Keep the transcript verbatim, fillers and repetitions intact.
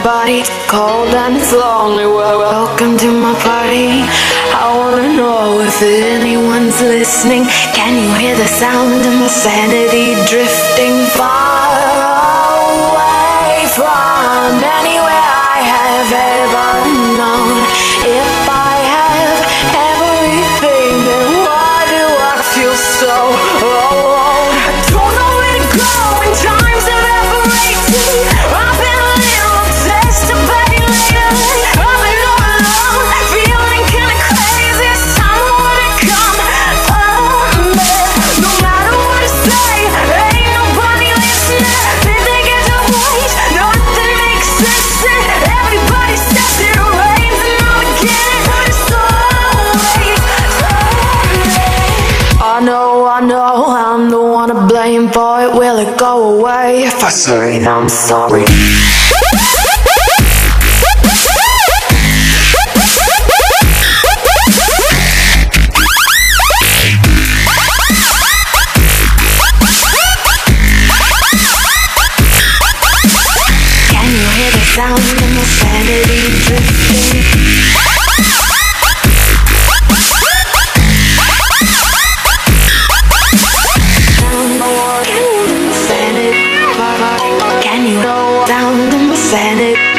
body, cold and it's lonely. Well, welcome to my party. I wanna know if anyone's listening. Can you hear the sound of my sanity drifting far away from anywhere I have ever known? If I have everything, then why do I feel so alone? I don't know where to go when times are evaporating. I've been a little obsessed about you lately. I've been all alone, feeling kinda crazy. It's time I wanna come home. No matter what I say, ain't nobody listening. They think it's a waste, nothing makes sense. Everybody says it rains and I'm again, but it's always I know, I know, I'm the one to blame for it. Will it go away if I say that I'm sorry? Can you hear the sound of my sanity drifting? Can you know down to my sanity?